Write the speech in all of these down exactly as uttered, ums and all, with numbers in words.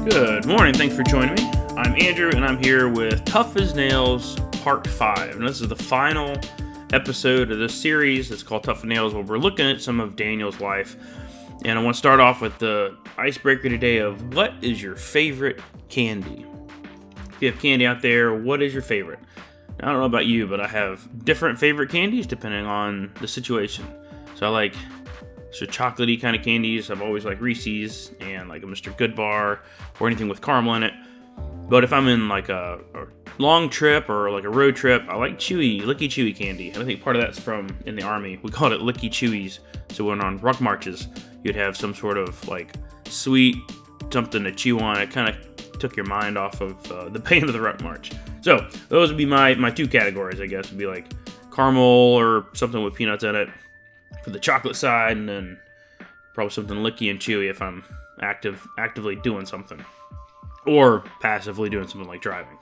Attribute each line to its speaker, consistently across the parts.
Speaker 1: Good morning, thanks for joining me. I'm Andrew, and I'm here with Tough as Nails Part five. And this is the final episode of this series. It's called Tough as Nails, where we're looking at some of Daniel's life. And I want to start off with the icebreaker today of what is your favorite candy? If you have candy out there, what is your favorite? Now, I don't know about you, but I have different favorite candies depending on the situation. So I like so chocolatey kind of candies. I've always liked Reese's and like a Mister Goodbar or anything with caramel in it. But if I'm in like a, a long trip or like a road trip, I like chewy, licky chewy candy. And I think part of that's from in the Army. We called it licky chewies. So when on ruck marches, you'd have some sort of like sweet something to chew on. It kind of took your mind off of uh, the pain of the ruck march. So those would be my, my two categories, I guess. Would be like caramel or something with peanuts in it for the chocolate side, and then probably something licky and chewy if I'm active, actively doing something, or passively doing something like driving.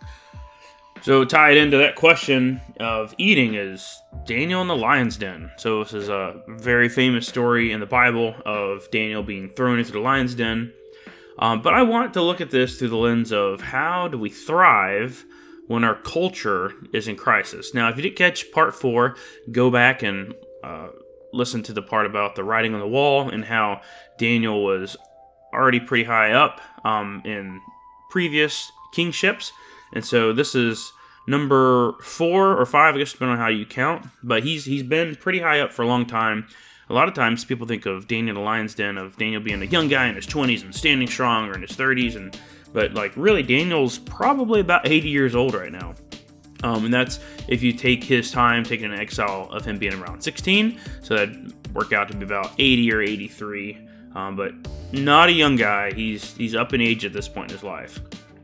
Speaker 1: So tied into that question of eating is Daniel in the lion's den. So this is a very famous story in the Bible of Daniel being thrown into the lion's den. Um, but I want to look at this through the lens of how do we thrive when our culture is in crisis. Now, if you didn't catch part four, go back and uh, listen to the part about the writing on the wall and how Daniel was already pretty high up um, in previous kingships. And so this is number four or five, I guess, depending on how you count. But he's he's been pretty high up for a long time. A lot of times people think of Daniel in the lion's den, of Daniel being a young guy in his twenties and standing strong, or in his thirties. and But like really, Daniel's probably about eighty years old right now. Um, and that's if you take his time taking an exile of him being around sixteen. So that'd work out to be about eighty or eighty-three. Um, but not a young guy. He's he's up in age at this point in his life.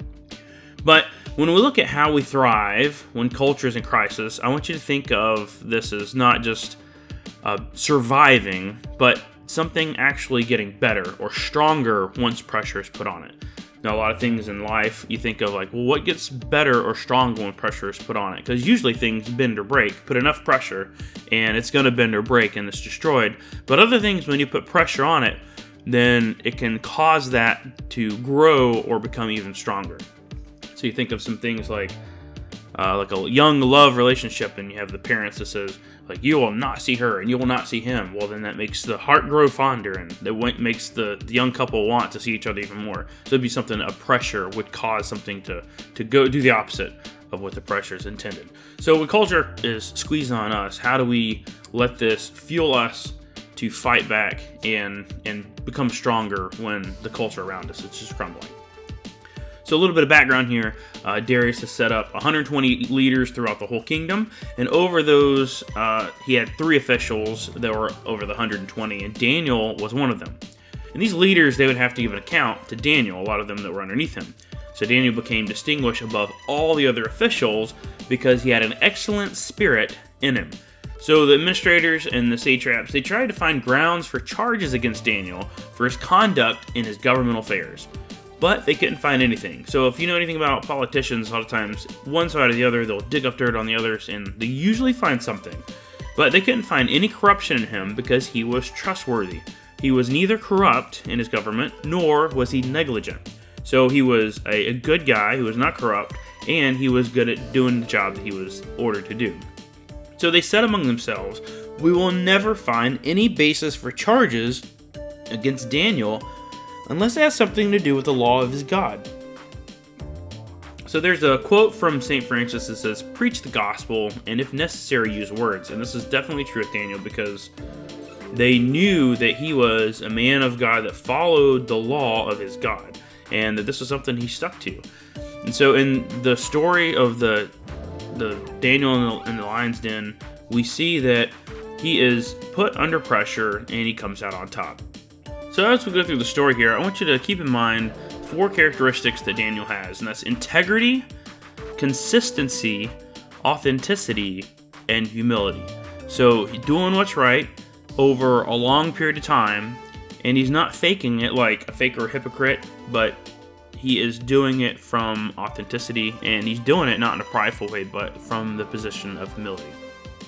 Speaker 1: But when we look at how we thrive when culture is in crisis, I want you to think of this as not just uh, surviving, but something actually getting better or stronger once pressure is put on it. Now, a lot of things in life, you think of like, well, what gets better or stronger when pressure is put on it? Because usually things bend or break. Put enough pressure, and it's going to bend or break, and it's destroyed. But other things, when you put pressure on it, then it can cause that to grow or become even stronger. So you think of some things like uh, like a young love relationship, and you have the parents that says, like, you will not see her and you will not see him. Well, then that makes the heart grow fonder, and that makes the, the young couple want to see each other even more. So it'd be something, a pressure would cause something to, to go do the opposite of what the pressure is intended. So when culture is squeezing on us, how do we let this fuel us to fight back and and become stronger when the culture around us is just crumbling? So a little bit of background here. Uh, Darius has set up one hundred twenty leaders throughout the whole kingdom, and over those, uh, he had three officials that were over the one hundred twenty, and Daniel was one of them. And these leaders, they would have to give an account to Daniel, a lot of them that were underneath him. So Daniel became distinguished above all the other officials because he had an excellent spirit in him. So the administrators and the satraps, they tried to find grounds for charges against Daniel for his conduct in his governmental affairs. But they couldn't find anything. So if you know anything about politicians, a lot of times, one side or the other, they'll dig up dirt on the others, and they usually find something. But they couldn't find any corruption in him because he was trustworthy. He was neither corrupt in his government, nor was he negligent. So he was a, a good guy who was not corrupt, and he was good at doing the job that he was ordered to do. So they said among themselves, we will never find any basis for charges against Daniel unless it has something to do with the law of his God. So there's a quote from Saint Francis that says, preach the gospel, and if necessary, use words. And this is definitely true with Daniel, because they knew that he was a man of God that followed the law of his God, and that this was something he stuck to. And so in the story of the the Daniel in the, in the lion's den, we see that he is put under pressure, and he comes out on top. So as we go through the story here, I want you to keep in mind four characteristics that Daniel has, and that's integrity, consistency, authenticity, and humility. So he's doing what's right over a long period of time, and he's not faking it like a fake or a hypocrite, but he is doing it from authenticity, and he's doing it not in a prideful way, but from the position of humility.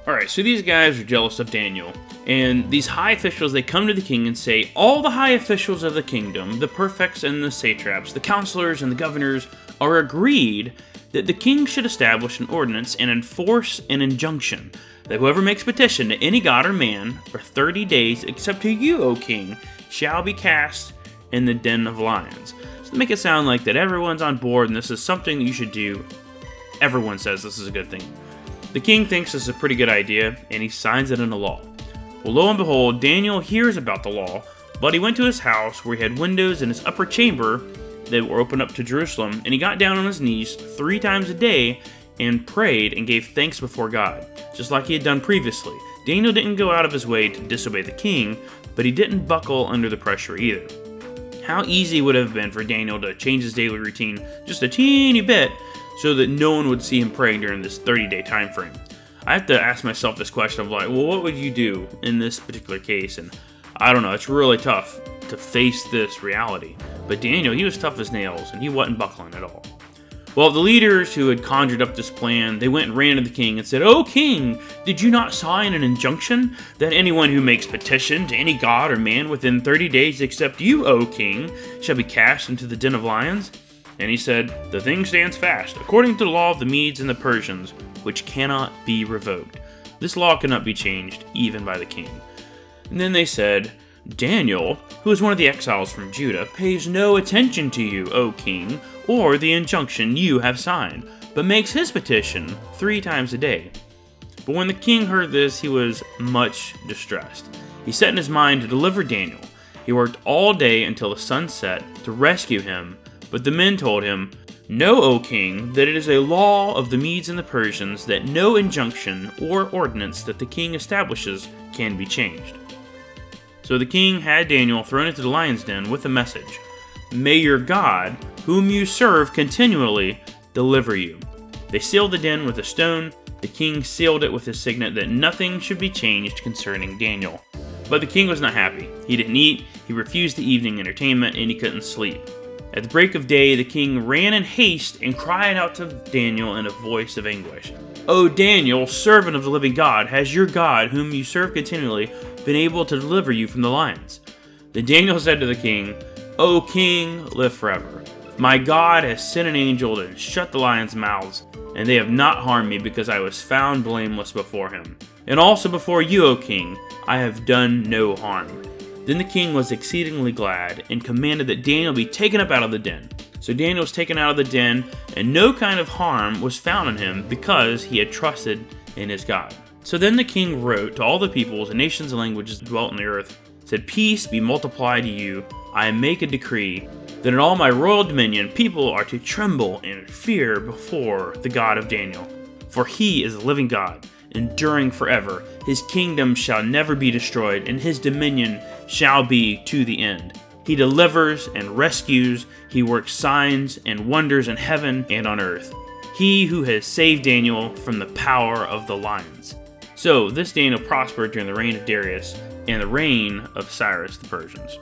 Speaker 1: Alright, so these guys are jealous of Daniel. And these high officials, they come to the king and say, all the high officials of the kingdom, the prefects and the satraps, the counselors and the governors, are agreed that the king should establish an ordinance and enforce an injunction that whoever makes petition to any god or man for thirty days, except to you, O king, shall be cast in the den of lions. So to make it sound like that everyone's on board and this is something that you should do, everyone says this is a good thing. The king thinks this is a pretty good idea, and he signs it into law. Well, lo and behold, Daniel hears about the law, but he went to his house where he had windows in his upper chamber that were open up to Jerusalem, and he got down on his knees three times a day and prayed and gave thanks before God, just like he had done previously. Daniel didn't go out of his way to disobey the king, but he didn't buckle under the pressure either. How easy would it have been for Daniel to change his daily routine just a teeny bit so that no one would see him praying during this thirty-day time frame? I have to ask myself this question of like, well, what would you do in this particular case? And I don't know, it's really tough to face this reality. But Daniel, he was tough as nails, and he wasn't buckling at all. Well, the leaders who had conjured up this plan, they went and ran to the king and said, "O king, did you not sign an injunction that anyone who makes petition to any god or man within thirty days except you, O king, shall be cast into the den of lions?" And he said, "The thing stands fast, according to the law of the Medes and the Persians, which cannot be revoked." This law cannot be changed, even by the king. And then they said, "Daniel, who is one of the exiles from Judah, pays no attention to you, O king, or the injunction you have signed, but makes his petition three times a day." But when the king heard this, he was much distressed. He set in his mind to deliver Daniel. He worked all day until the sun set to rescue him, but the men told him, "Know, O king, that it is a law of the Medes and the Persians that no injunction or ordinance that the king establishes can be changed." So the king had Daniel thrown into the lion's den with a message: "May your God, whom you serve continually, deliver you." They sealed the den with a stone. The king sealed it with his signet that nothing should be changed concerning Daniel. But the king was not happy. He didn't eat, he refused the evening entertainment, and he couldn't sleep. At the break of day, the king ran in haste and cried out to Daniel in a voice of anguish, "O Daniel, servant of the living God, has your God, whom you serve continually, been able to deliver you from the lions?" Then Daniel said to the king, "O king, live forever. My God has sent an angel to shut the lions' mouths, and they have not harmed me because I was found blameless before him. And also before you, O king, I have done no harm." Then the king was exceedingly glad and commanded that Daniel be taken up out of the den. So Daniel was taken out of the den, and no kind of harm was found on him because he had trusted in his God. So then the king wrote to all the peoples and nations and languages that dwelt on the earth, said, "Peace be multiplied to you. I make a decree that in all my royal dominion people are to tremble and fear before the God of Daniel. For he is a living God, enduring forever. His kingdom shall never be destroyed, and his dominion shall be to the end. He delivers and rescues. He works signs and wonders in heaven and on earth. He who has saved Daniel from the power of the lions." So this Daniel prospered during the reign of Darius and the reign of Cyrus the Persians.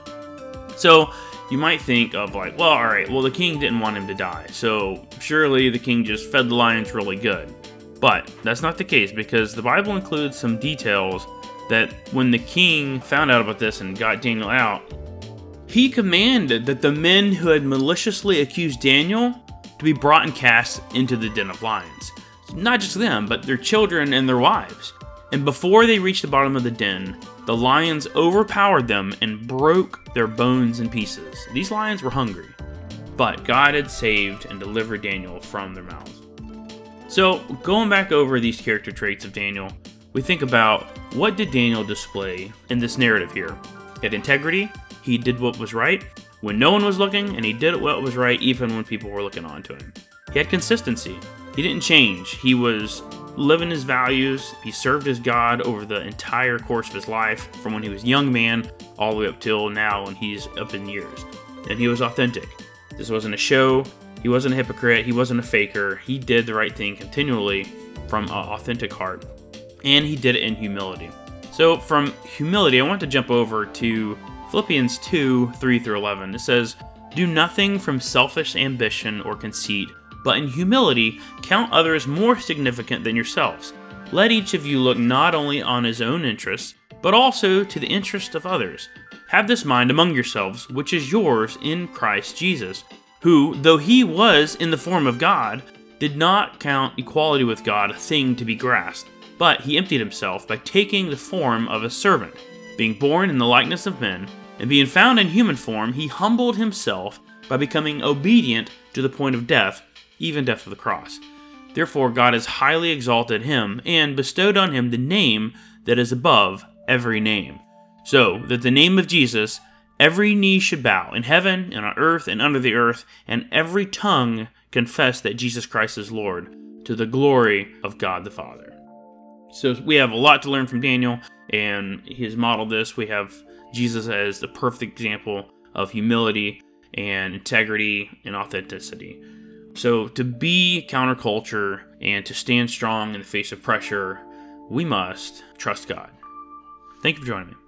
Speaker 1: So you might think of like, well, alright, well the king didn't want him to die, so surely the king just fed the lions really good. But that's not the case, because the Bible includes some details that when the king found out about this and got Daniel out, he commanded that the men who had maliciously accused Daniel to be brought and cast into the den of lions. Not just them, but their children and their wives. And before they reached the bottom of the den, the lions overpowered them and broke their bones in pieces. These lions were hungry, but God had saved and delivered Daniel from their mouths. So, going back over these character traits of Daniel, we think about, what did Daniel display in this narrative here? He had integrity, he did what was right when no one was looking, and he did what was right even when people were looking on to him. He had consistency. He didn't change. He was living his values. He served his God over the entire course of his life, from when he was a young man all the way up till now when he's up in years. And he was authentic. This wasn't a show. He wasn't a hypocrite. He wasn't a faker. He did the right thing continually from an authentic heart. And he did it in humility. So from humility, I want to jump over to Philippians two, three through eleven. It says, "Do nothing from selfish ambition or conceit, but in humility count others more significant than yourselves. let each of you look not only on his own interests, but also to the interest of others. Have this mind among yourselves, which is yours in Christ Jesus, who, though he was in the form of God, did not count equality with God a thing to be grasped, but he emptied himself by taking the form of a servant, being born in the likeness of men, and being found in human form, he humbled himself by becoming obedient to the point of death, even death of the cross. Therefore God has highly exalted him, and bestowed on him the name that is above every name, so that the name of Jesus every knee should bow, in heaven and on earth and under the earth, and every tongue confess that Jesus Christ is Lord, to the glory of God the Father. So we have a lot to learn from Daniel, and he has modeled this. We have Jesus as the perfect example of humility and integrity and authenticity. So to be counterculture and to stand strong in the face of pressure, we must trust God. Thank you for joining me.